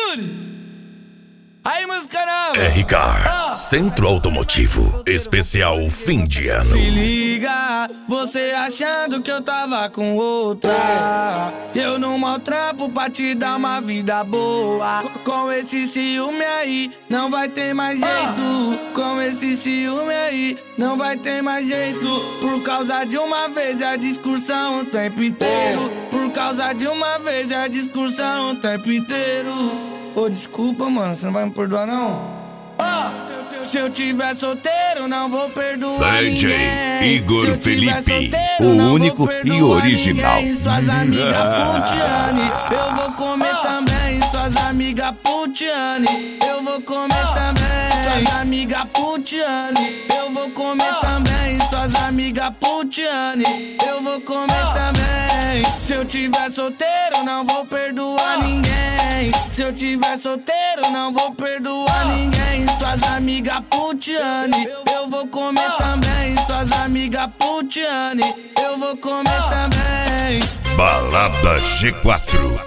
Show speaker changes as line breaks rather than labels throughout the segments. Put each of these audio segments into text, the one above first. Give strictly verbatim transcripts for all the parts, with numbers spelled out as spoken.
Yuri! Aí, música nova!
R K, Centro Automotivo, especial fim de ano.
Se liga, você achando que eu tava com outra. Eu não maltrapo pra te dar uma vida boa. Com esse ciúme aí, não vai ter mais jeito. Com esse ciúme aí, não vai ter mais jeito. Por causa de uma vez é a discussão o tempo inteiro. Por causa de uma vez é a discussão o tempo inteiro. Ô, oh, desculpa, mano, você não vai me perdoar, não? Oh, se eu tiver solteiro, não vou perdoar
D J
ninguém.
Igor Felipe,
solteiro,
o único e original.
Ninguém. Suas amigas putiane, eu vou comer também. Suas amigas putiane, eu vou comer também. Suas amigas putiane, eu vou comer também. Suas amigas putiane, eu vou comer também. Se eu tiver solteiro, não vou perdoar ninguém. Se eu tiver solteiro, não vou perdoar ninguém. Suas amigas putiane, eu vou comer também. Suas amigas putiane, eu vou comer também.
Balada G quatro.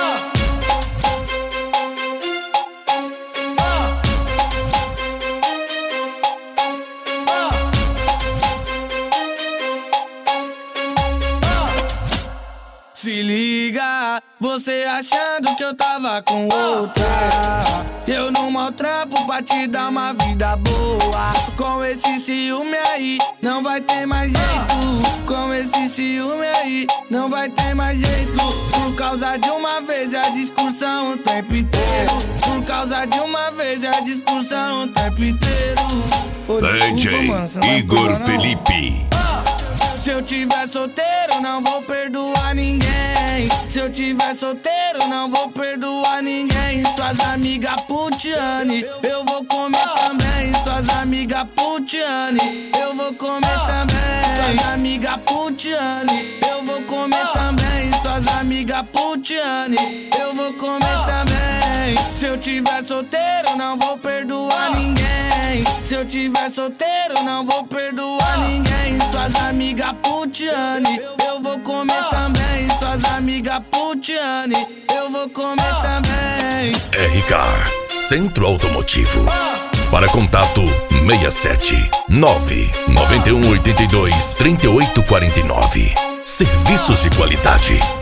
Se liga, você achando que eu tava com outra. Eu não maltrapo pra te dar uma vida boa. Com esse ciúme aí, não vai ter mais jeito. Com esse ciúme aí, não vai ter mais jeito. Por causa de uma vez é a discussão o tempo inteiro. Por causa de uma vez é a discussão o tempo inteiro. Ô,
D J
mano,
Igor Felipe.
Se eu tiver solteiro, não vou perdoar ninguém. Se eu tiver solteiro, não vou perdoar ninguém. Suas amigas putiane, eu vou comer também. Suas amigas putiane, eu vou comer também. Suas amigas putiane, eu vou comer também. Suas amigas putiane, eu vou comer também. Se eu tiver solteiro, não vou perdoar ninguém. Se eu tiver solteiro, não vou perdoar ninguém. Suas amigas putiane, eu vou comer também. Suas amigas putiane, eu vou comer também.
R K, Centro Automotivo. Para contato seis sete nove nove um oito dois três oito quatro nove. Serviços de qualidade.